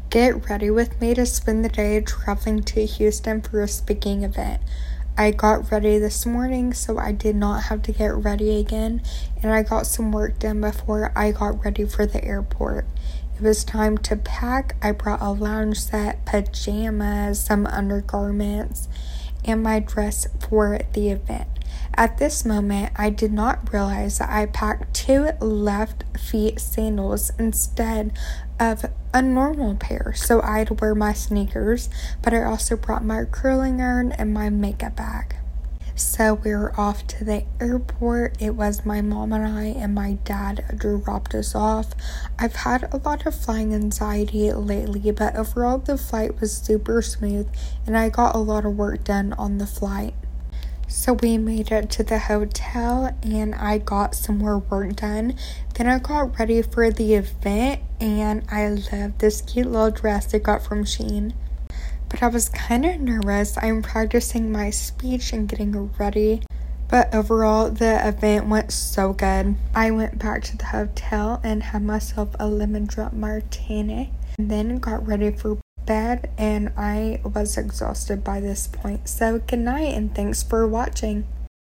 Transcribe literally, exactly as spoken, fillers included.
get ready with me to spend the day traveling to Houston for a speaking event. I got ready this morning, so I did not have to get ready again, and I got some work done before I got ready for the airport. It was time to pack. I brought a lounge set, pajamas, some undergarments, and my dress for the event. At this moment, I did not realize that I packed two left feet sandals instead of a normal pair, so I had to wear my sneakers, but I also brought my curling iron and my makeup bag. So we were off to the airport. It was my mom and I, and my dad dropped us off. I've had a lot of flying anxiety lately, but overall the flight was super smooth, and I got a lot of work done on the flight. So we made it to the hotel, and I got some more work done. Then I got ready for the event, and I loved this cute little dress I got from Shein. But I was kind of nervous. I'm practicing my speech and getting ready. But overall, the event went so good. I went back to the hotel and had myself a lemon drop martini, and then got ready for bed, and I was exhausted by this point. So good night, and thanks for watching.